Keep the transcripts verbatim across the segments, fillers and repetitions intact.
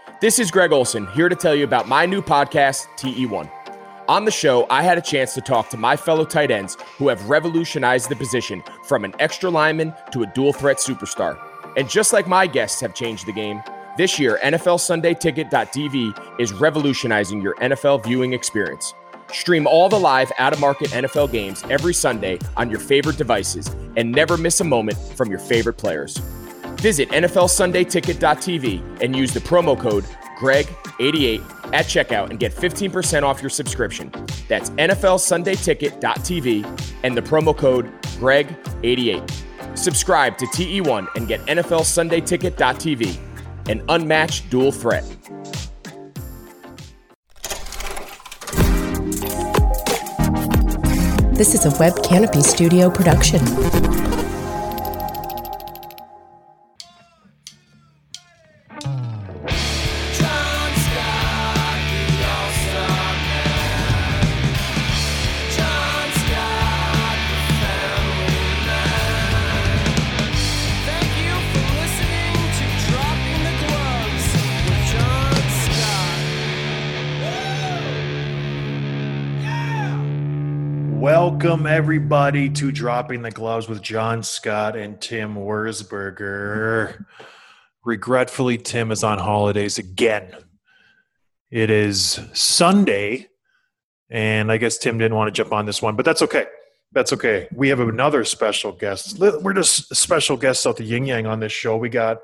This is Greg Olson, here to tell you about my new podcast, T E one. On the show, I had a chance to talk to my fellow tight ends who have revolutionized the position from an extra lineman to a dual threat superstar. And just like my guests have changed the game, this year, N F L Sunday Ticket dot T V is revolutionizing your N F L viewing experience. Stream all the live out-of-market N F L games every Sunday on your favorite devices and never miss a moment from your favorite players. Visit N F L Sunday Ticket dot T V and use the promo code Greg eighty-eight at checkout and get fifteen percent off your subscription. That's N F L Sunday Ticket dot T V and the promo code Greg eighty-eight. Subscribe to T E one and get N F L Sunday Ticket dot T V, an unmatched dual threat. This is a Web Canopy Studio production. Welcome, everybody, to Dropping the Gloves with John Scott and Tim Wurzberger. Regretfully, Tim is on holidays again. It is Sunday, and I guess Tim didn't want to jump on this one, but that's okay. That's okay. We have another special guest. We're just special guests out the yin-yang on this show. We got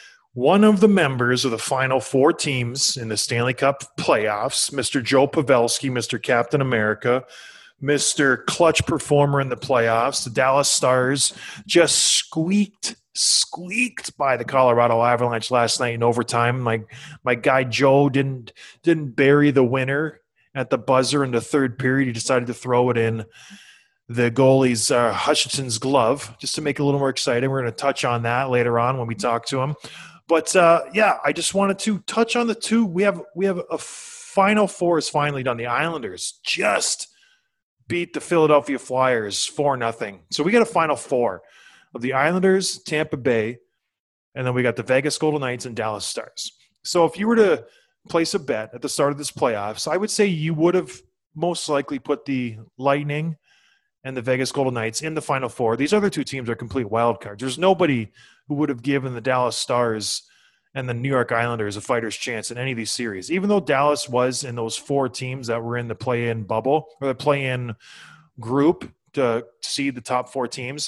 one of the members of the final four teams in the Stanley Cup playoffs, Mister Joe Pavelski, Mister Captain America, Mister Clutch Performer in the playoffs. The Dallas Stars just squeaked, squeaked by the Colorado Avalanche last night in overtime. My my guy Joe didn't didn't bury the winner at the buzzer in the third period. He decided to throw it in the goalie's uh, Hutchinson's glove just to make it a little more exciting. We're going to touch on that later on when we talk to him. But uh, yeah, I just wanted to touch on the two. We have we have a final four is finally done. The Islanders just beat the Philadelphia Flyers four nothing. So we got a final four of the Islanders, Tampa Bay, and then we got the Vegas Golden Knights and Dallas Stars. So if you were to place a bet at the start of this playoffs, I would say you would have most likely put the Lightning and the Vegas Golden Knights in the final four. These other two teams are complete wild cards. There's nobody who would have given the Dallas Stars and the New York Islanders a fighter's chance in any of these series. Even though Dallas was in those four teams that were in the play-in bubble or the play-in group to see the top four teams,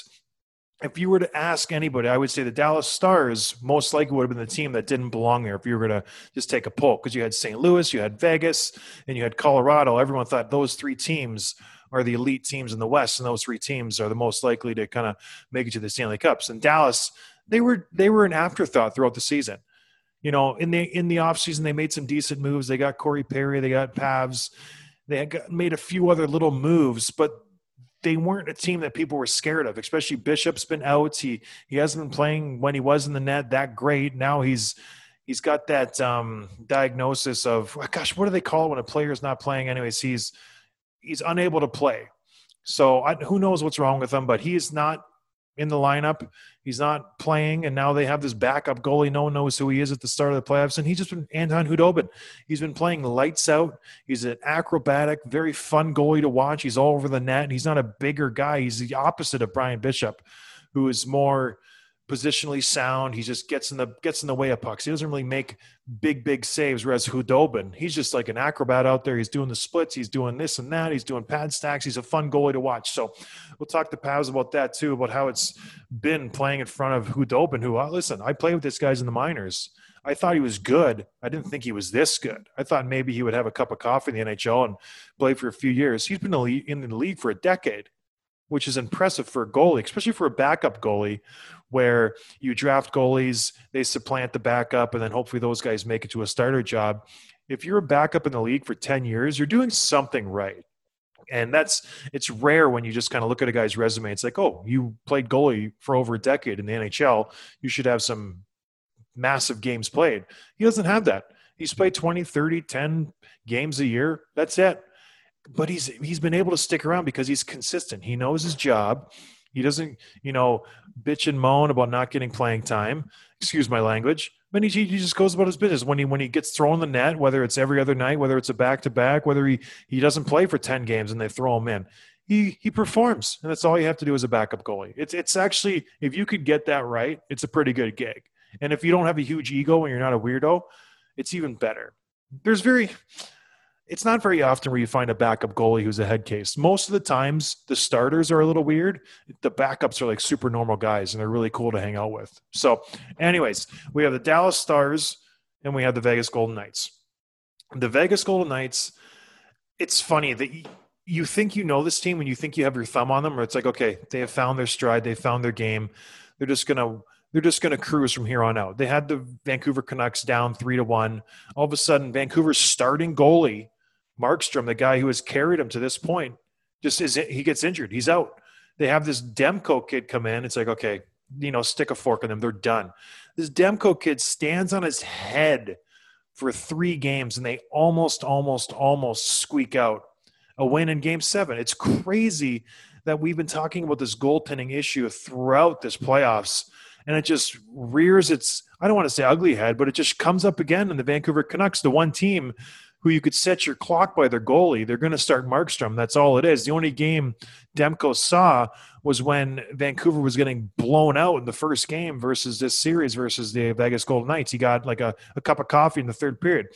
if you were to ask anybody, I would say the Dallas Stars most likely would have been the team that didn't belong there if you were going to just take a poll, because you had Saint Louis, you had Vegas, and you had Colorado. Everyone thought those three teams are the elite teams in the West, and those three teams are the most likely to kind of make it to the Stanley Cups. And Dallas, they were they were an afterthought throughout the season. You know, in the in the offseason, they made some decent moves. They got Corey Perry. They got Pavs. They had got, made a few other little moves, but they weren't a team that people were scared of, especially Bishop's been out. He he hasn't been playing when he was in the net that great. Now he's he's got that um, diagnosis of, gosh, what do they call it when a player is not playing anyways? He's, he's unable to play. So I, who knows what's wrong with him, but he is not in the lineup. He's not playing, and now they have this backup goalie. No one knows who he is at the start of the playoffs, and he's just been Anton Khudobin. He's been playing lights out. He's an acrobatic, very fun goalie to watch. He's all over the net. He's not a bigger guy. He's the opposite of Brian Bishop, who is more positionally sound. He just gets in the gets in the way of pucks. He doesn't really make big, big saves, whereas Khudobin, he's just like an acrobat out there. He's doing the splits. He's doing this and that. He's doing pad stacks. He's a fun goalie to watch. So we'll talk to Pavs about that too, about how it's been playing in front of Khudobin, who, uh, listen, I played with this guys in the minors. I thought he was good. I didn't think he was this good. I thought maybe he would have a cup of coffee in the N H L and play for a few years. He's been in the league for a decade, which is impressive for a goalie, especially for a backup goalie, where you draft goalies, they supplant the backup, and then hopefully those guys make it to a starter job. If you're a backup in the league for ten years, you're doing something right. And that's it's rare when you just kind of look at a guy's resume. It's like, oh, you played goalie for over a decade in the N H L. You should have some massive games played. He doesn't have that. He's played twenty, thirty, ten games a year. That's it. But he's he's been able to stick around because he's consistent. He knows his job. He doesn't, you know, bitch and moan about not getting playing time. Excuse my language. I mean, he, he just goes about his business. When he when he gets thrown in the net, whether it's every other night, whether it's a back-to-back, whether he, he doesn't play for ten games and they throw him in, he he performs. And that's all you have to do as a backup goalie. It's it's actually, if you could get that right, it's a pretty good gig. And if you don't have a huge ego and you're not a weirdo, it's even better. There's very – it's not very often where you find a backup goalie who's a head case. Most of the times, the starters are a little weird. The backups are like super normal guys, and they're really cool to hang out with. So, anyways, we have the Dallas Stars, and we have the Vegas Golden Knights. The Vegas Golden Knights, it's funny that you think you know this team when you think you have your thumb on them, or it's like, okay, they have found their stride, they found their game. They're just going to they're just going to cruise from here on out. They had the Vancouver Canucks down three to one. All of a sudden, Vancouver's starting goalie, Markstrom, the guy who has carried him to this point, just is he gets injured. He's out. They have this Demko kid come in. It's like, okay, you know, stick a fork in them. They're done. This Demko kid stands on his head for three games, and they almost, almost, almost squeak out a win in game seven. It's crazy that we've been talking about this goaltending issue throughout this playoffs, and it just rears its, I don't want to say ugly head, but it just comes up again in the Vancouver Canucks, the one team who you could set your clock by their goalie. They're going to start Markstrom. That's all it is. The only game Demko saw was when Vancouver was getting blown out in the first game versus this series versus the Vegas Golden Knights. He got like a, a cup of coffee in the third period.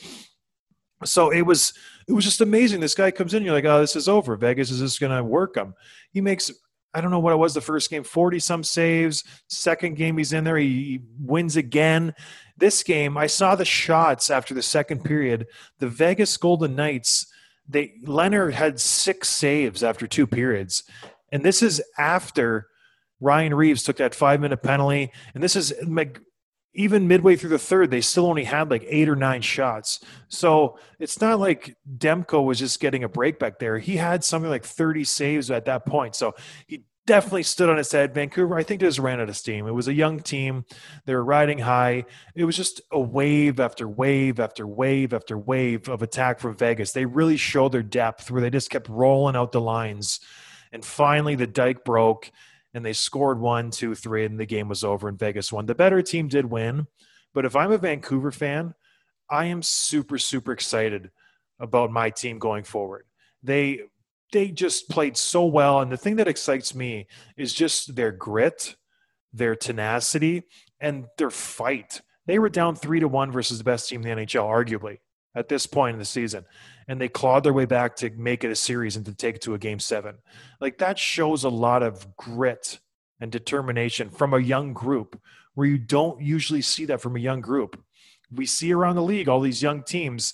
So it was it was just amazing. This guy comes in, you're like, oh, this is over. Vegas is just going to work him. He makes, I don't know what it was the first game, forty-some saves. Second game he's in there, he, he wins again. This game, I saw the shots after the second period. The Vegas Golden Knights, they Leonard had six saves after two periods. And this is after Ryan Reeves took that five-minute penalty. And this is like, even midway through the third, they still only had like eight or nine shots. So it's not like Demko was just getting a break back there. He had something like thirty saves at that point. So he definitely stood on his head. Vancouver, I think, they just ran out of steam. It was a young team. They were riding high. It was just a wave after wave after wave after wave of attack from Vegas. They really showed their depth where they just kept rolling out the lines. And finally, the dike broke, and they scored one, two, three, and the game was over, and Vegas won. The better team did win. But if I'm a Vancouver fan, I am super, super excited about my team going forward. They – They just played so well. And the thing that excites me is just their grit, their tenacity, and their fight. They were down three to one versus the best team in the N H L, arguably, at this point in the season. And they clawed their way back to make it a series and to take it to a game seven. Like, that shows a lot of grit and determination from a young group where you don't usually see that from a young group. We see around the league all these young teams.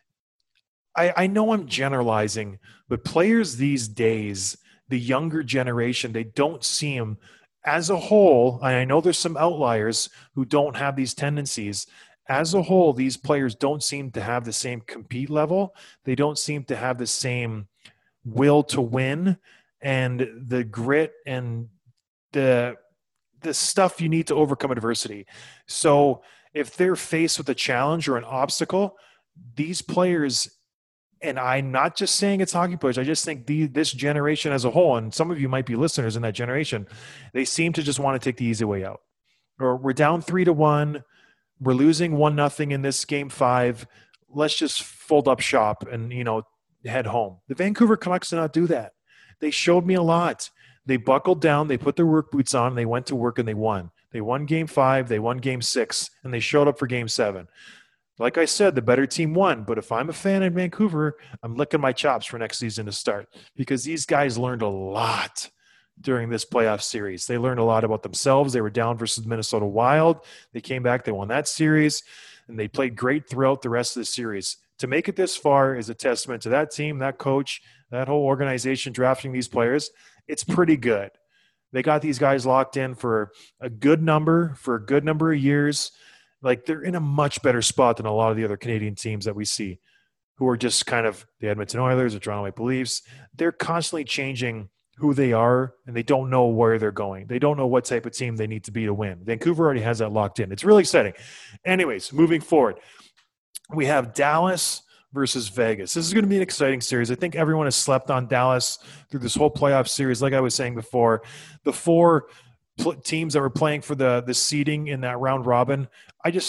I, I know I'm generalizing, but players these days, the younger generation, they don't seem, as a whole, and I know there's some outliers who don't have these tendencies. As a whole, these players don't seem to have the same compete level. They don't seem to have the same will to win and the grit and the the stuff you need to overcome adversity. So if they're faced with a challenge or an obstacle, these players, and I'm not just saying it's hockey players, I just think the, this generation as a whole, and some of you might be listeners in that generation, they seem to just want to take the easy way out. Or we're down three to one, we're losing one nothing in this game five. Let's just fold up shop and, you know, head home. The Vancouver Canucks did not do that. They showed me a lot. They buckled down, they put their work boots on, they went to work and they won. They won game five, they won game six, and they showed up for game seven. Like I said, the better team won, but if I'm a fan in Vancouver, I'm licking my chops for next season to start because these guys learned a lot during this playoff series. They learned a lot about themselves. They were down versus Minnesota Wild. They came back, they won that series, and they played great throughout the rest of the series. To make it this far is a testament to that team, that coach, that whole organization drafting these players. It's pretty good. They got these guys locked in for a good number, for a good number of years. Like, they're in a much better spot than a lot of the other Canadian teams that we see who are just kind of the Edmonton Oilers, the Toronto Maple Leafs. They're constantly changing who they are, and they don't know where they're going. They don't know what type of team they need to be to win. Vancouver already has that locked in. It's really exciting. Anyways, moving forward, we have Dallas versus Vegas. This is going to be an exciting series. I think everyone has slept on Dallas through this whole playoff series. Like I was saying before, the four pl- teams that were playing for the, the seeding in that round robin, I just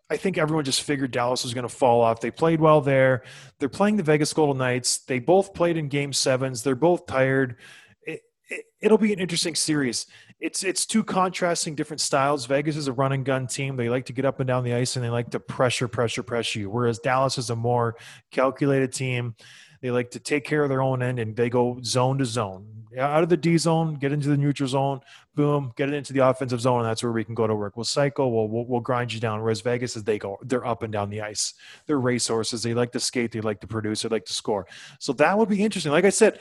I think everyone just figured Dallas was going to fall off. They played well there. They're playing the Vegas Golden Knights. They both played in game sevens. They're both tired. It, it, it'll be an interesting series. It's it's two contrasting different styles. Vegas is a run and gun team. They like to get up and down the ice, and they like to pressure, pressure, pressure you, whereas Dallas is a more calculated team. They like to take care of their own end, and they go zone to zone. Out of the D zone, get into the neutral zone, boom, get it into the offensive zone, and that's where we can go to work. We'll cycle, we'll, we'll, we'll grind you down, whereas Vegas is they go, they're up and down the ice. They're racehorses. They like to skate. They like to produce. They like to score. So that would be interesting. Like I said,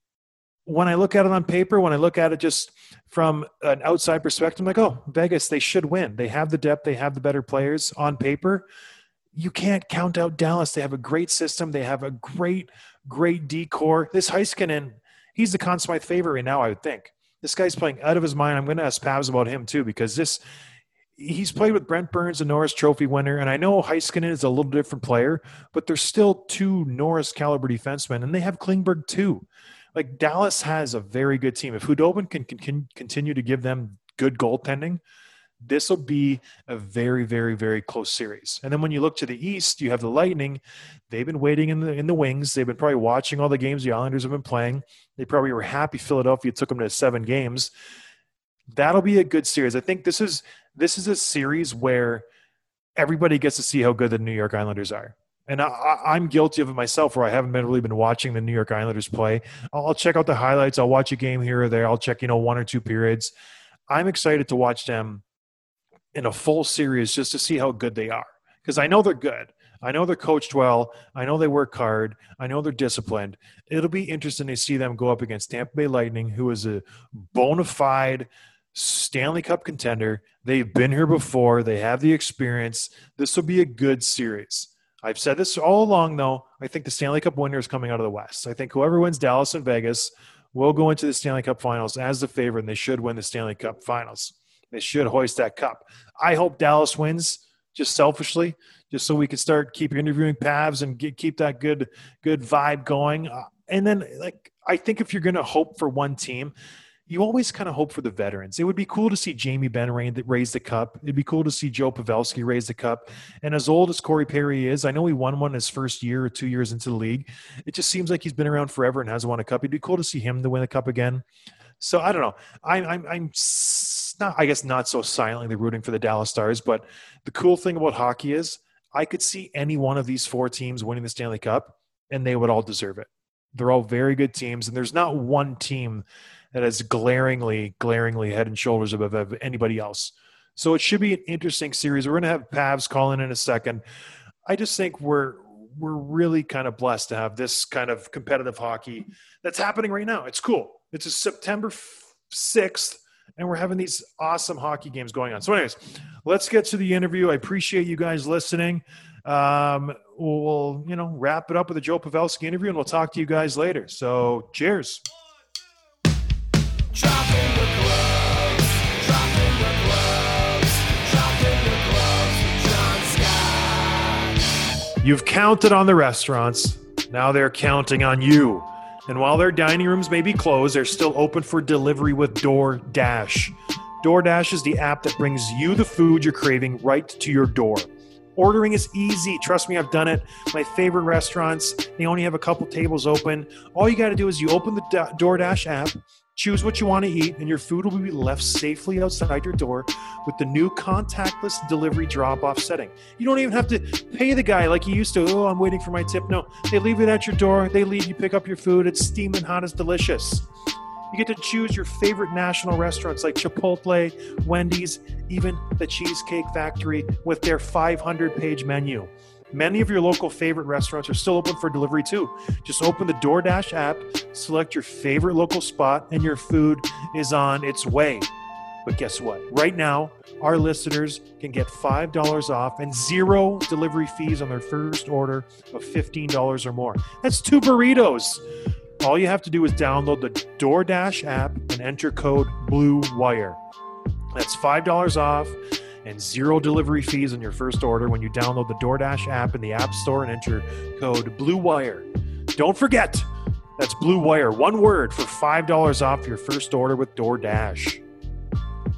when I look at it on paper, when I look at it just from an outside perspective, I'm like, oh, Vegas, they should win. They have the depth. They have the better players on paper. You can't count out Dallas. They have a great system. They have a great, great decor. This Heiskanen, he's the Conn Smythe favorite right now, I would think. This guy's playing out of his mind. I'm going to ask Pavs about him too, because this he's played with Brent Burns, a Norris Trophy winner, and I know Heiskanen is a little different player, but they're still two Norris caliber defensemen, and they have Klingberg too. Like, Dallas has a very good team. If Hudobin can, can, can continue to give them good goaltending, this will be a very, very, very close series. And then when you look to the East, you have the Lightning. They've been waiting in the in the wings. They've been probably watching all the games the Islanders have been playing. They probably were happy Philadelphia took them to seven games. That'll be a good series. I think this is this is a series where everybody gets to see how good the New York Islanders are. And I, I'm guilty of it myself, where I haven't been really been watching the New York Islanders play. I'll, I'll check out the highlights. I'll watch a game here or there. I'll check, you know, one or two periods. I'm excited to watch them in a full series just to see how good they are, because I know they're good. I know they're coached well. I know they work hard. I know they're disciplined. It'll be interesting to see them go up against Tampa Bay Lightning, who is a bona fide Stanley Cup contender. They've been here before. They have the experience. This will be a good series. I've said this all along, though. I think the Stanley Cup winner is coming out of the West. I think whoever wins Dallas and Vegas will go into the Stanley Cup finals as the favorite, and they should win the Stanley Cup finals. They should hoist that cup. I hope Dallas wins, just selfishly, just so we can start keep interviewing Pavs and get, keep that good good vibe going. Uh, and then, like, I think if you're going to hope for one team, you always kind of hope for the veterans. It would be cool to see Jamie Benn raise the cup. It'd be cool to see Joe Pavelski raise the cup. And as old as Corey Perry is, I know he won one his first year or two years into the league. It just seems like he's been around forever and hasn't won a cup. It'd be cool to see him to win the cup again. So I don't know. I'm, I'm, I'm not, I guess, not so silently rooting for the Dallas Stars, but the cool thing about hockey is I could see any one of these four teams winning the Stanley Cup, and they would all deserve it. They're all very good teams, and there's not one team that is glaringly, glaringly head and shoulders above anybody else. So it should be an interesting series. We're going to have Pavs call in in a second. I just think we're we're really kind of blessed to have this kind of competitive hockey that's happening right now. It's cool. It's a September sixth, and we're having these awesome hockey games going on. So anyways, let's get to the interview. I appreciate you guys listening. Um, we'll, you know, wrap it up with a Joe Pavelski interview, and we'll talk to you guys later. So cheers. Dropping the gloves, dropping the gloves, dropping the gloves, John Scott. You've counted on the restaurants. Now they're counting on you. And while their dining rooms may be closed, they're still open for delivery with DoorDash. DoorDash is the app that brings you the food you're craving right to your door. Ordering is easy. Trust me, I've done it. My favorite restaurants, they only have a couple tables open. All you got to do is you open the DoorDash app, choose what you want to eat, and your food will be left safely outside your door with the new contactless delivery drop-off setting. You don't even have to pay the guy like you used to. Oh, I'm waiting for my tip. No, they leave it at your door. They leave, you pick up your food. It's steaming hot. It's delicious. You get to choose your favorite national restaurants like Chipotle, Wendy's, even the Cheesecake Factory with their five hundred page menu. Many of your local favorite restaurants are still open for delivery too. Just open the DoorDash app, select your favorite local spot, and your food is on its way. But guess what? Right now, our listeners can get five dollars off and zero delivery fees on their first order of fifteen dollars or more. That's two burritos. All you have to do is download the DoorDash app and enter code BLUEWIRE. That's five dollars off and zero delivery fees on your first order when you download the DoorDash app in the App Store and enter code BLUEWIRE. Don't forget, that's BLUEWIRE, one word, for five dollars off your first order with DoorDash.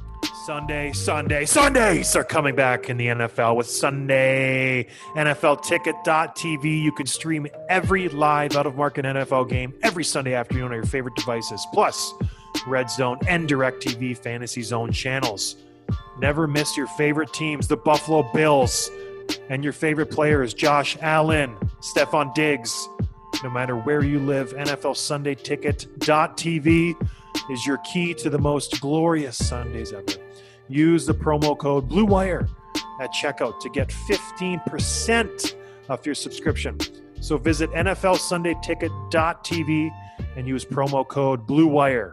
Sunday, Sunday, Sundays are coming back in the N F L with Sunday N F L Ticket dot T V. You can stream every live out-of-market N F L game every Sunday afternoon on your favorite devices, plus Red Zone and DirecTV Fantasy Zone channels. Never miss your favorite teams, the Buffalo Bills, and your favorite players, Josh Allen, Stephon Diggs. No matter where you live, N F L Sunday Ticket dot T V is your key to the most glorious Sundays ever. Use the promo code BLUEWIRE at checkout to get fifteen percent off your subscription. So visit N F L Sunday Ticket dot T V and use promo code BLUEWIRE.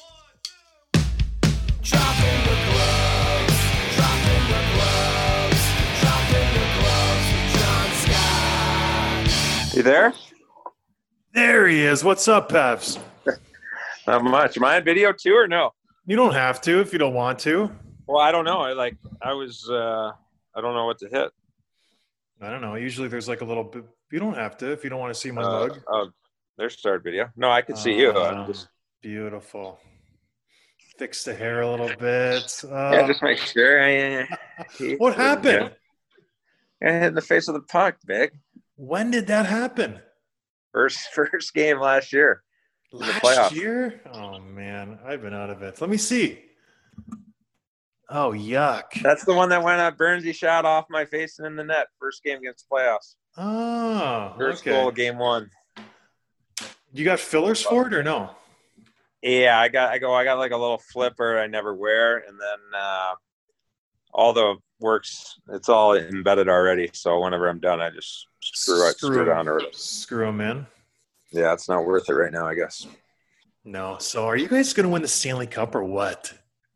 Dropping the gloves, dropping the gloves, dropping the gloves with John Scott. You there? There he is. What's up, Pevs? Not much. Am I on video too or no? You don't have to if you don't want to. Well, I don't know. I like I was uh I don't know what to hit. I don't know. Usually there's like a little bit. You don't have to if you don't want to see my Uh, mug. oh, there's start video. No, I can see you. I'm Uh, just Beautiful. Fix the hair a little bit. Uh, yeah, just make sure. I, what happened? I hit in the face of the puck, big. When did that happen? First first game last year. the Last playoffs. year? Oh man, I've been out of it. Let me see. Oh yuck. That's the one that went out. Burnsy shot off my face and in the net. First game against the playoffs. Oh, First okay. goal, game one. You got fillers for it or no? Yeah, I got I go I got like a little flipper I never wear, and then uh all the works it's all embedded already. So whenever I'm done, I just screw it screw it on or whatever. Screw them in. Yeah, it's not worth it right now, I guess. No. So are you guys going to win the Stanley Cup or what?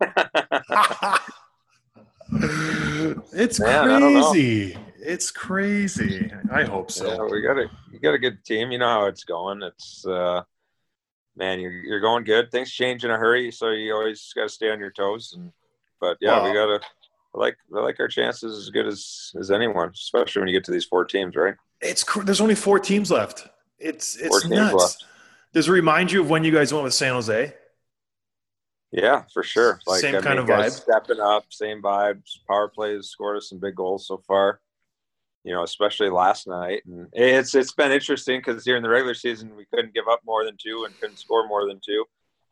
It's Man, I don't know. crazy. It's crazy. I hope so. Yeah, we got a you got a good team. You know how it's going. It's uh man, you're you're going good. Things change in a hurry, so you always got to stay on your toes. And but yeah, we Wow. got to I like I like our chances as good as as anyone, especially when you get to these four teams, right? It's cr- there's only four teams left. It's it's Four teams nuts. left. Does it remind you of when you guys went with San Jose? Yeah, for sure. Like Same I kind mean, of guys vibe? stepping up, same vibes. Power plays scored us some big goals so far. You know, especially last night, and it's it's been interesting because here in the regular season we couldn't give up more than two and couldn't score more than two,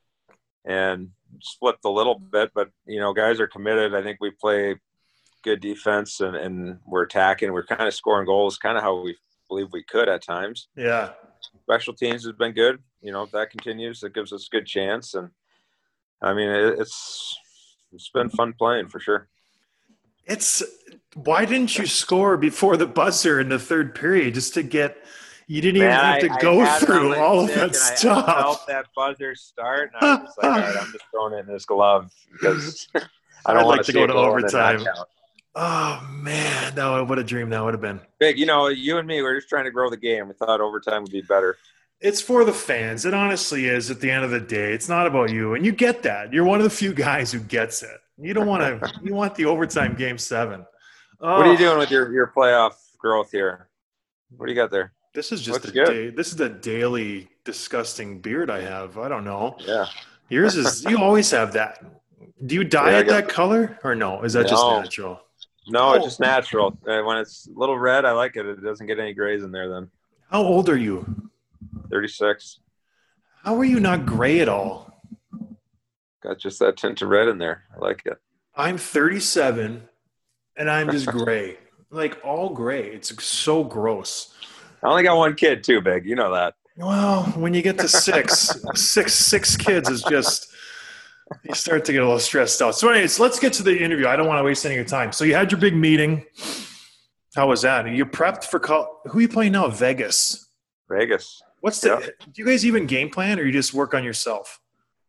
and split a little bit. But you know, guys are committed. I think we play good defense and, and we're attacking. We're kind of scoring goals, kind of how we believe we could at times. Yeah. Special teams has been good. You know, if that continues, it gives us a good chance. And I mean, it, it's it's been fun playing for sure. It's why didn't you score before the buzzer in the third period just to get you didn't even Man, have to I- I go had it on through my all of stick that and I- I stuff. felt that buzzer start, and I was just like, all right, I'm just throwing it in this glove because I don't I'd want like to see go it to go and then not overtime. count. Oh man, no, what a dream that would have been. Big, you know, you and me, we're just trying to grow the game. We thought overtime would be better. It's for the fans. It honestly is at the end of the day. It's not about you. And you get that. You're one of the few guys who gets it. You don't want to you want the overtime game seven. Oh, What are you doing with your, your playoff growth here? What do you got there? This is just Looks a good. day. This is the daily disgusting beard I have. I don't know. Yeah. Yours is you always have that. Do you dye Yeah, I it got that color or no? Is that just No. natural? No, Oh. it's just natural. Uh, when it's a little red, I like it. It doesn't get any grays in there then. How old are you? thirty-six. How are you not gray at all? Got just that tint of red in there. I like it. I'm thirty-seven and I'm just gray. Like all gray. It's so gross. I only got one kid too, Big. You know that. Well, when you get to six, six, six kids is just you start to get a little stressed out. So, anyways, let's get to the interview. I don't want to waste any of your time. So, you had your big meeting. How was that? You prepped for call. Who are you playing now? Vegas. Vegas. What's the? Yeah. Do you guys even game plan, or you just work on yourself?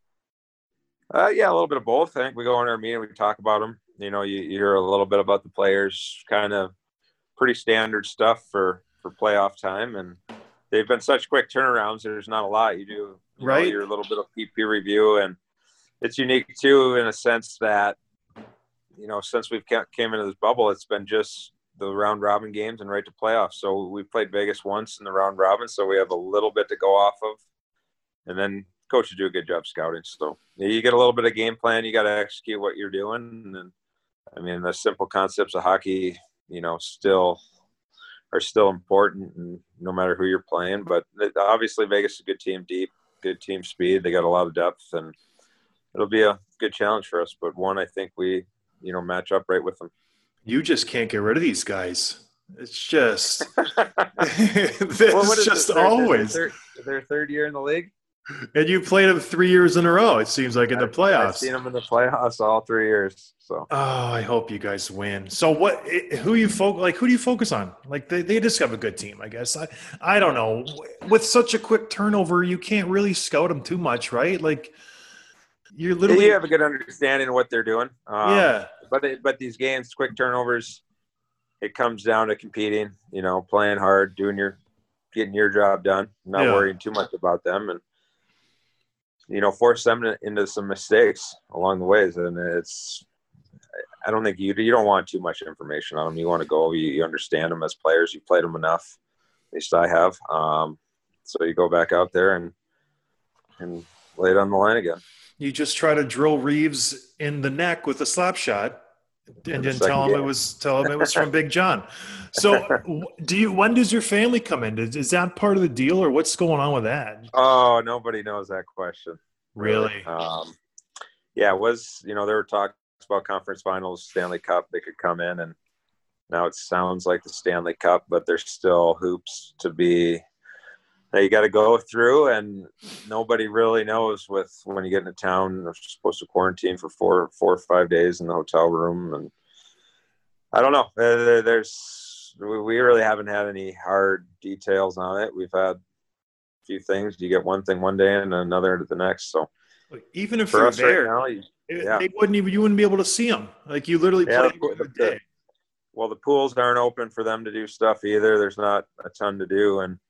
Uh, yeah, a little bit of both. I think we go in our meeting, we talk about them. You know, you, you hear a little bit about the players, kind of pretty standard stuff for, for playoff time. And they've been such quick turnarounds. There's not a lot you do. You Right. know, your little bit of P P review. And it's unique, too, in a sense that, you know, since we've ca- came into this bubble, it's been just the round robin games and right to playoffs. So we played Vegas once in the round robin. So we have a little bit to go off of. And then coaches do a good job scouting. So you get a little bit of game plan. You got to execute what you're doing. And I mean, the simple concepts of hockey, you know, still are still important, and no matter who you're playing. But obviously, Vegas is a good team, deep, good team speed. They got a lot of depth, and it'll be a good challenge for us. But one, I think we, you know, match up right with them. You just can't get rid of these guys. It's just this Well, what is is just this, their, always. their, their third year in the league. And you played them three years in a row, it seems like, in the I've, playoffs. I've seen them in the playoffs all three years. So Oh, I hope you guys win. So what who you fo- like who do you focus on? Like they, they just have a good team, I guess. I I don't know. With such a quick turnover, you can't really scout them too much, right? Like you're literally you have a good understanding of what they're doing. Um, Yeah. But they, but these games, quick turnovers, it comes down to competing. You know, playing hard, doing your, getting your job done, not Yeah. worrying too much about them, and you know, force them into some mistakes along the ways. And it's, I don't think you you don't want too much information on them. You want to go, you, you understand them as players. You played them enough. At least I have. Um, so you go back out there and and lay it on the line again. You just try to drill Reeves in the neck with a slap shot, and the then tell him second it game. was tell him it was from Big John. So, w- do you? When does your family come in? Is, is that part of the deal, or what's going on with that? Oh, nobody knows that question. Really? Um, yeah, it was, you know, there were talks about conference finals, Stanley Cup, they could come in, and now it sounds like the Stanley Cup, but there's still hoops to be that you got to go through, and nobody really knows with when you get into town. They're supposed to quarantine for four, four or five days in the hotel room, and I don't know. Uh, There's we we really haven't had any hard details on it. We've had a few things. You get one thing one day and another the next. So Even if for you're us there, right now, you, it- yeah. they wouldn't even you wouldn't be able to see them. Like you literally Yeah, play the- the the- day. well, the pools aren't open for them to do stuff either. There's not a ton to do, and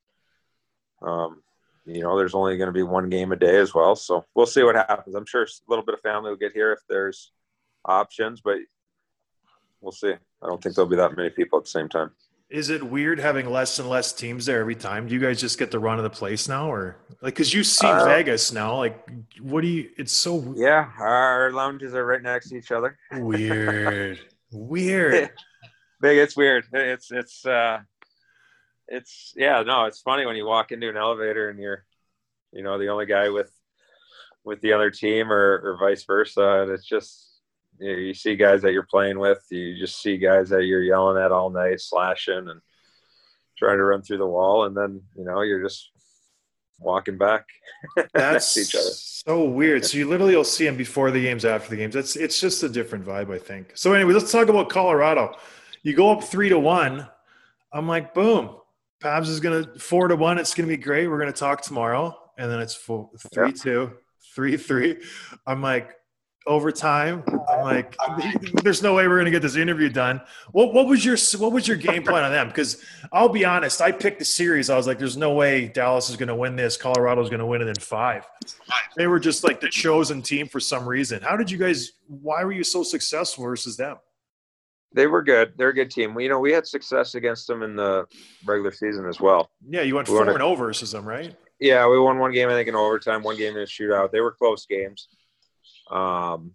um, you know, there's only going to be one game a day as well. So we'll see what happens. I'm sure a little bit of family will get here if there's options, but we'll see. I don't think there'll be that many people at the same time. Is it weird having less and less teams there every time? Do you guys just get the run of the place now, or like because you see Uh, Vegas now? Like, what do you? It's so Yeah, our lounges are right next to each other. weird, weird. Big, it's weird. It's it's uh, it's yeah, no, it's funny when you walk into an elevator and you're, you know, the only guy with with the other team, or, or vice versa, and it's just. You, know, you see guys that you're playing with. You just see guys that you're yelling at all night, slashing and trying to run through the wall, and then you know you're just walking back next That's to each other. so weird. So you literally will see them before the games, after the games. That's it's just a different vibe, I think. So anyway, let's talk about Colorado. You go up three to one. I'm like, boom, Pabs is gonna four to one. It's gonna be great. We're gonna talk tomorrow, and then it's four, three Yeah. two, three three. I'm like. Overtime, I'm like, there's no way we're gonna get this interview done. What what was your what was your game plan on them? Because I'll be honest, I picked the series. I was like, there's no way Dallas is gonna win this. Colorado's gonna win it in five. They were just like the chosen team for some reason. How did you guys? Why were you so successful versus them? They were good. They're a good team. We, you know, we had success against them in the regular season as well. Yeah, you went We four wanna- and zero versus them, right? Yeah, we won one game I think in overtime, one game in a shootout. They were close games. Um,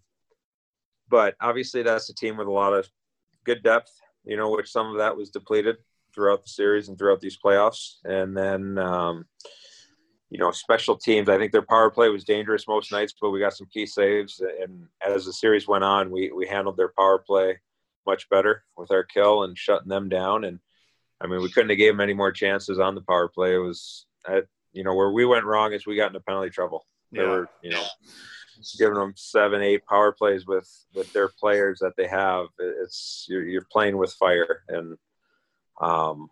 but obviously that's a team with a lot of good depth, you know, which some of that was depleted throughout the series and throughout these playoffs. And then, um, you know, special teams, I think their power play was dangerous most nights, but we got some key saves. And as the series went on, we, we handled their power play much better with our kill and shutting them down. And I mean, we couldn't have gave them any more chances on the power play. It was, at, you know, where we went wrong is we got into penalty trouble. They Yeah. were, you know, giving them seven, eight power plays with, with their players that they have. It's you're, you're playing with fire, and um,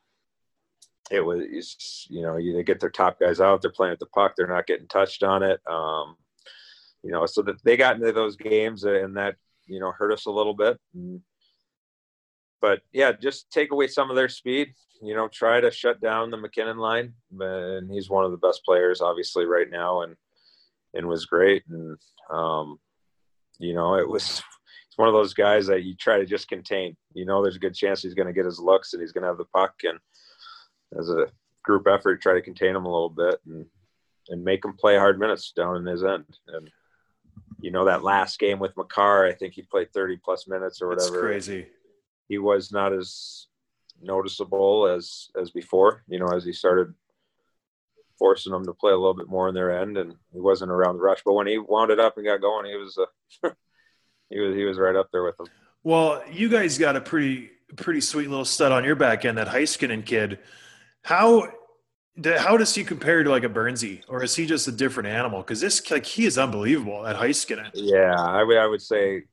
it was, you know, you they get their top guys out. They're playing with the puck. They're not getting touched on it. Um, you know, so that they got into those games, and that you know hurt us a little bit. And, but yeah, just take away some of their speed. You know, try to shut down the McKinnon line, and he's one of the best players, obviously, right now, and and was great. And um, you know, it was it's one of those guys that you try to just contain. You know, there's a good chance he's going to get his looks and he's going to have the puck, and as a group effort, try to contain him a little bit. And and make him play hard minutes down in his end. And you know, that last game with Makar, I think he played thirty plus minutes or whatever. That's crazy. He was not as noticeable as as before, you know, as he started forcing them to play a little bit more in their end, and he wasn't around the rush. But when he wound it up and got going, he was uh, he was he was right up there with them. Well, you guys got a pretty pretty sweet little stud on your back end, that Heiskanen kid. How how does he compare to like a Bernsey, or is he just a different animal? Because this, like, he is unbelievable at Heiskanen. Yeah, I would I would say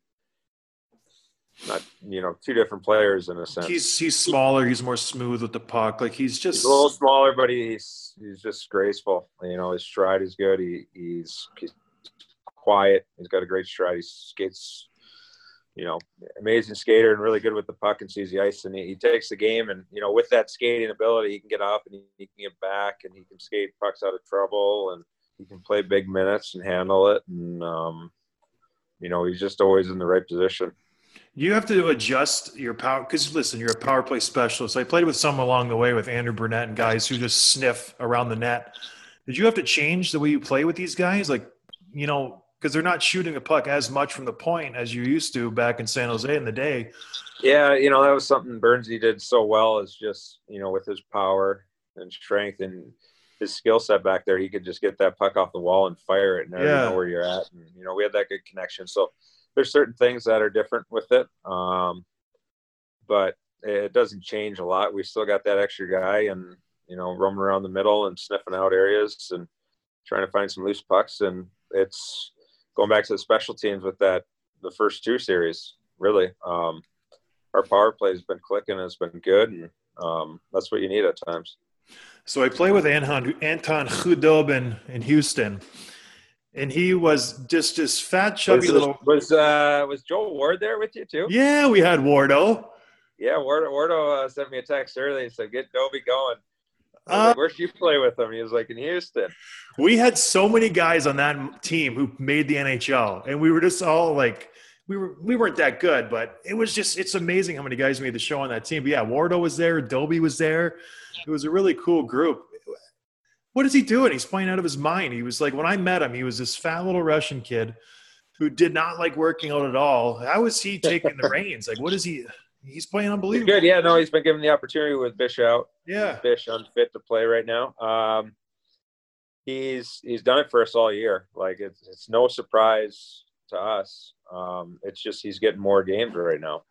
not, you know, two different players in a sense. He's he's smaller. He's more smooth with the puck. Like, he's just He's a little smaller, but he's he's just graceful. You know, his stride is good. He he's, he's quiet. He's got a great stride. He skates, you know, amazing skater and really good with the puck and sees the ice. And he, he takes the game, and, you know, with that skating ability, he can get up and he, he can get back, and he can skate pucks out of trouble, and he can play big minutes and handle it. And, um, you know, he's just always in the right position. You have to adjust your power because, listen, you're a power play specialist. I played with some along the way with Andrew Burnett and guys who just sniff around the net. Did you have to change the way you play with these guys? Like, you know, because they're not shooting a puck as much from the point as you used to back in San Jose in the day. Yeah, you know, that was something Bernsey did so well, is just, you know, with his power and strength and his skill set back there, he could just get that puck off the wall and fire it and never Yeah. know where you're at. And, you know, we had that good connection. So there's certain things that are different with it. Um, but it doesn't change a lot. We still got that extra guy and, you know, roaming around the middle and sniffing out areas and trying to find some loose pucks. And it's going back to the special teams with that, the first two series, really. Um, our power play has been clicking and it's been good. And um, that's what you need at times. So I play with Anton, Anton Khudobin in Houston. And he was just this fat, chubby was, little. Was uh, was Joel Ward there with you too? Yeah, we had Wardo. Yeah, Wardo, Wardo uh, sent me a text earlier. He said, "Get Dobie going." I was Uh, like, where'd you play with him? He was like, in Houston. We had so many guys on that team who made the N H L, and we were just all like, we were we weren't that good, but it was just it's amazing how many guys made the show on that team. But yeah, Wardo was there, Dobie was there. It was a really cool group. What is he doing? He's playing out of his mind. He was like, when I met him, he was this fat little Russian kid who did not like working out at all. How is he taking the reins? Like, what is he? He's playing He's unbelievable. good. Yeah, no, he's been given the opportunity with Bish out. Yeah. Bish unfit to play right now. Um, he's he's done it for us all year. Like, it's it's no surprise to us. Um, it's just he's getting more games right now,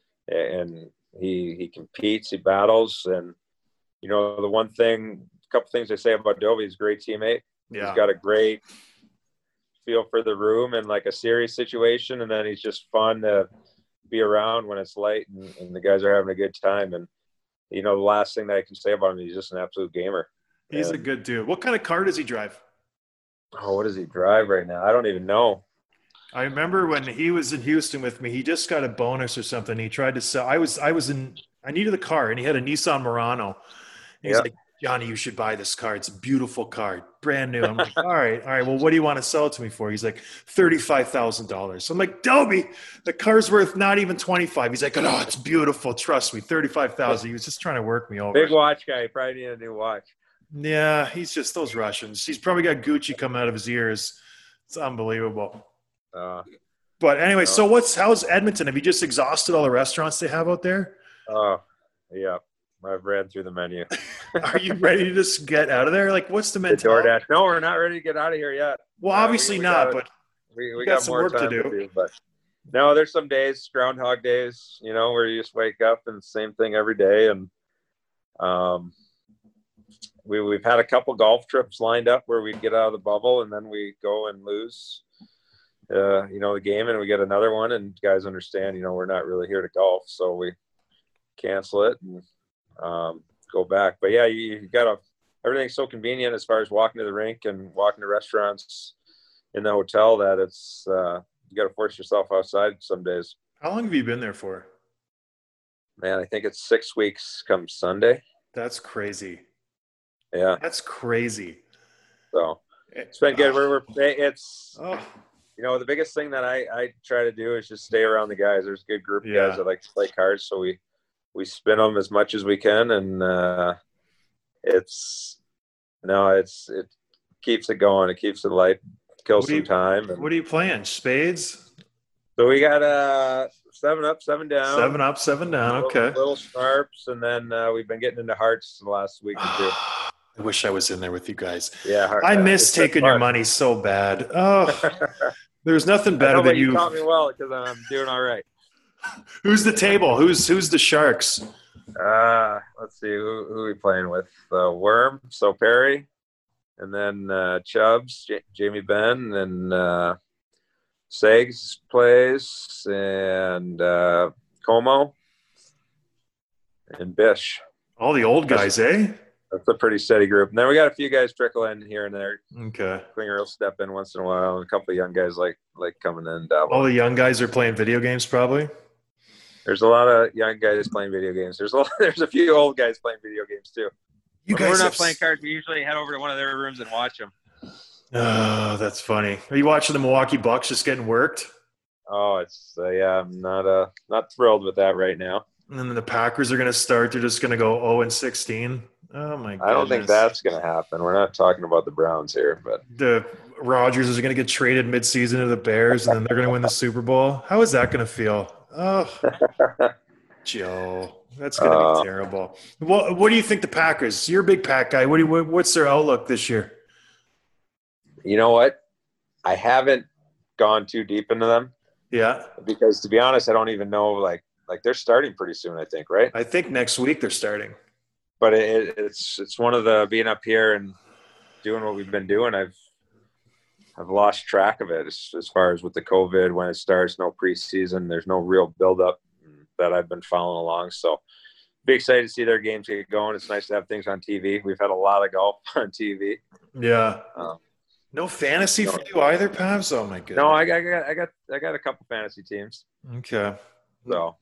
and he he competes, he battles, and you know the one thing. Couple things I say about Dobie, he's a great teammate. Yeah. He's got a great feel for the room and like a serious situation, and then he's just fun to be around when it's light and, and the guys are having a good time. And you know, the last thing that I can say about him, he's just an absolute gamer. He's and, a good dude. What kind of car does he drive? Oh, what does he drive right now? I don't even know. I remember when he was in Houston with me, he just got a bonus or something. He tried to sell. I was, I was in, I needed a car, and he had a Nissan Murano. He's Yeah. like, Johnny, you should buy this car. It's a beautiful car, brand new. I'm like, all right, all right. Well, what do you want to sell it to me for? He's like, thirty-five thousand dollars. So I'm like, Dobie, the car's worth not even twenty-five. He's like, oh, it's beautiful. Trust me, thirty-five thousand. He was just trying to work me over. Big watch guy. Probably need a new watch. Yeah, he's just those Russians. He's probably got Gucci coming out of his ears. It's unbelievable. Uh, But anyway, so what's how's Edmonton? Have you just exhausted all the restaurants they have out there? oh, yeah. I've ran through the menu. Are you ready to just get out of there? Like, what's the The mentality? DoorDash. No, we're not ready to get out of here yet. Well, Uh, obviously we- we not, gotta- but We, we got got, some more work to time do. But no, there's some days, Groundhog Days, you know, where you just wake up and the same thing every day. And um, we we've had a couple golf trips lined up where we'd get out of the bubble and then we go and lose, uh, you know, the game, and we get another one. And guys understand, you know, we're not really here to golf, so we cancel it and um, go back. But yeah, you, you gotta. Everything's so convenient as far as walking to the rink and walking to restaurants in the hotel that it's uh, you got to force yourself outside some days. how long have you been there for? Man, I think it's six weeks come Sunday. That's crazy. Yeah, That's crazy. so it's been good. We're, we're it's Oh, you know the biggest thing that I I try to do is just stay around the guys. There's a good group of Yeah. guys that like to play cards, so we we spin them as much as we can, and uh, it's no, it's it keeps it going. It keeps it light, kills What do some you- time. And What are you playing? Spades? so we got uh seven up, seven down, Seven up, seven down. little, Okay. little sharps, and then uh, we've been getting into hearts the last week or two. I wish I was in there with you guys. Yeah, heart, I miss it's been taking your fun. money so bad. Oh, there's nothing I better know, than but you you. taught me well because I'm doing all right. Who's the table? Who's who's the Sharks? Uh, let's see who who are we playing with. Uh, Worm, so Perry, and then uh, Chubbs, J- Jamie Benn, and uh, Sags plays, and uh, Como, and Bish. All the old guys, eh? That's a pretty steady group. And then we got a few guys trickle in here and there. Okay. Klinger will step in once in a while, and a couple of young guys like like coming in and dabble. All the young guys are playing video games, probably. There's a lot of young guys playing video games. There's a lot, there's a few old guys playing video games too. You When guys we're not have- playing cards, we usually head over to one of their rooms and watch them. Oh, that's funny. Are you watching the Milwaukee Bucks just getting worked? Oh, it's uh, yeah, I'm not uh not thrilled with that right now. And then the Packers are going to start. They're just going to go oh and sixteen. Oh my god! I don't think that's going to happen. We're not talking about the Browns here, but The Rodgers is going to get traded midseason to the Bears, and then they're going to win the Super Bowl. How is that going to feel? Oh, Joe, that's going to Uh, be terrible. What What do you think the Packers? You're a big Pack guy. What do you, what, What's their outlook this year? you know what? I haven't gone too deep into them Yeah, because, to be honest, I don't even know. Like, like they're starting pretty soon, I think, right? I think next week they're starting. But it, it's it's one of the being up here and doing what we've been doing. I've I've lost track of it as, as far as with the COVID when it starts. No preseason. There's no real buildup that I've been following along. So, be excited to see their games get going. It's nice to have things on T V. We've had a lot of golf on T V. Yeah. Um, No fantasy no. for you either, Pavs? Oh my goodness. no, I got, I got I got I got a couple fantasy teams. Okay. So, All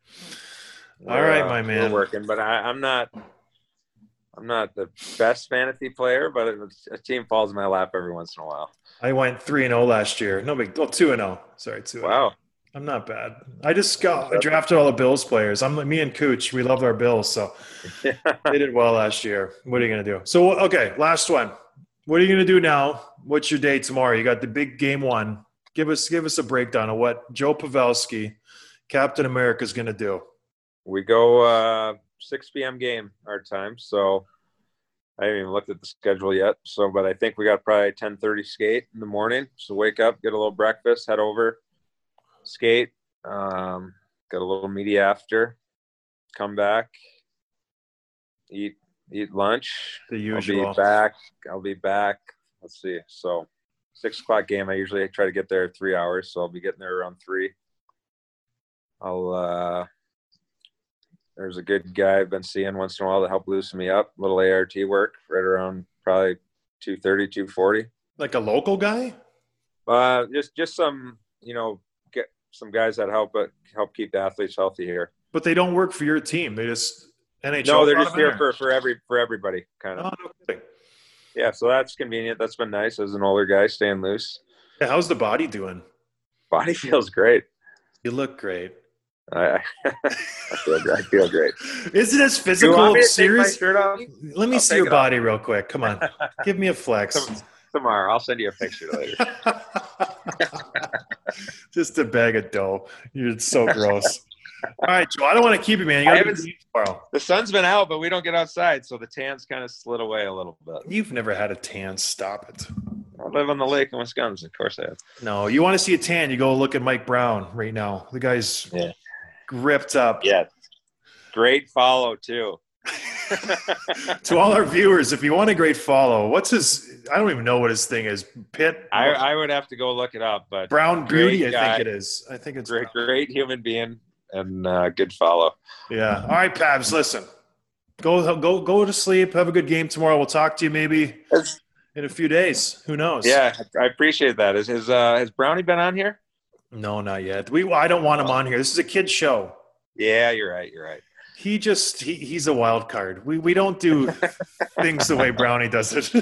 right, uh, my man. we're working, but I, I'm not. I'm not the best fantasy player, but it, a team falls in my lap every once in a while. I went three and zero last year. No big. Well, two and zero. Sorry, two. and oh. Wow. I'm not bad. I just got I drafted all the Bills players. I'm me and Cooch. We love our Bills, so they did well last year. What are you gonna do? So okay, last one. What are you gonna do now? What's your day tomorrow? You got the big game one. Give us give us a breakdown of what Joe Pavelski, Captain America, is gonna do. We go uh, six p.m. game our time, so I haven't even looked at the schedule yet. So, but I think we got probably ten thirty skate in the morning. So wake up, get a little breakfast, head over, skate, um, get a little media after, come back, eat eat lunch. The I'll usual. be back. I'll be back. Let's see. So six o'clock game. I usually try to get there three hours, so I'll be getting there around three. I'll. uh There's a good guy I've been seeing once in a while to help loosen me up. Little A R T work right around probably two thirty, two forty. Like a local guy? Uh, just just some, you know, get some guys that help but help keep the athletes healthy here. But they don't work for your team. They just N H L. No, they're brought just them in here for, for every for everybody, kind there? of. Oh, no kidding. Yeah, so that's convenient. That's been nice as an older guy staying loose. Yeah, how's the body doing? Body feels great. You look great. I, I feel I feel great. Is it as You physical? want me to take my Serious? shirt off Let me I'll see take your it off. body real quick. Come on. Give me a flex. tomorrow? I'll send you a picture later. Just a bag of dough. You're so gross. All right, Joe. I don't want to keep you, man. You I got to haven't- be tomorrow. The sun's been out, but we don't get outside, so the tan's kind of slid away a little bit. You've never had a tan. Stop it. I live on the lake in Wisconsin. Of course I have. No, you want to see a tan? You go look at Mike Brown right now. The guy's Yeah. ripped up. Yeah. Great follow, too. To all our viewers, if you want a great follow, what's his? I don't even know what his thing is. Pitt I, I would have to go look it up, but Brown great Beauty, I guy. think it is. I think it's great, great human being and uh, good follow. Yeah. All right, Pabs. Listen, go go go to sleep. Have a good game tomorrow. We'll talk to you maybe in a few days. Who knows? Yeah, I appreciate that. Is his uh, has Brownie been on here? No, not yet. We. I don't want him on here. This is a kid show. Yeah, you're right. You're right. He just he, he's a wild card. We we don't do things the way Brownie does it.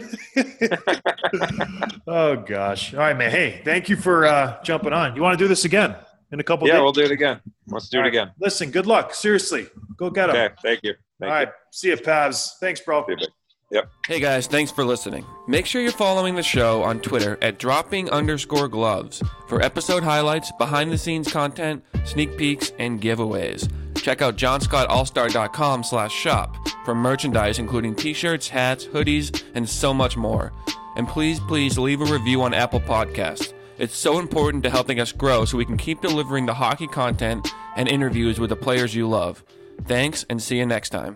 Oh gosh. All right, man. Hey, thank you for uh, jumping on. You want to do this again in a couple Yeah, days? we'll do it again. Let's do All it right. again. Listen, good luck. Seriously. Go get him. Okay, thank you. Thank All right. See you, Pavs. Thanks, bro. you. See you, bud. Yep. Hey guys, thanks for listening. Make sure you're following the show on Twitter at dropping underscore gloves for episode highlights, behind the scenes content, sneak peeks, and giveaways. Check out johnscottallstar.com slash shop for merchandise including t-shirts, hats, hoodies, and so much more. And please, please leave a review on Apple Podcasts. It's so important to helping us grow so we can keep delivering the hockey content and interviews with the players you love. Thanks, and see you next time.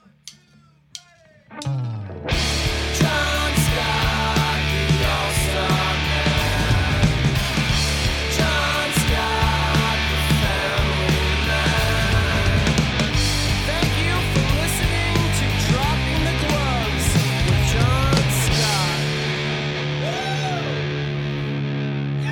John Scott, the All-Star Man. John Scott, the Family Man. Thank you for listening to Dropping the Gloves with John Scott. Woo!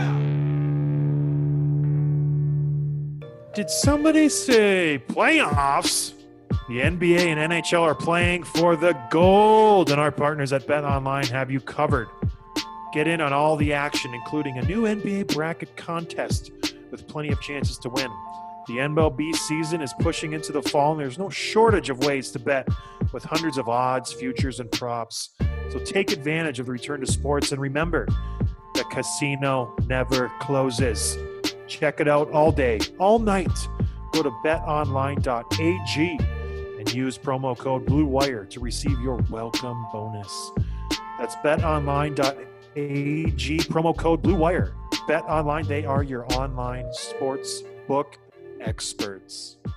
Yeah! Did somebody say playoffs? The N B A and N H L are playing for the gold, and our partners at BetOnline have you covered. Get in on all the action, including a new N B A bracket contest with plenty of chances to win. The N L B season is pushing into the fall, and there's no shortage of ways to bet with hundreds of odds, futures, and props. So take advantage of the return to sports, and remember, the casino never closes. Check it out all day, all night. Go to bet online dot a g and use promo code BlueWire to receive your welcome bonus. That's bet online dot a g, promo code BlueWire. BetOnline, they are your online sports book experts.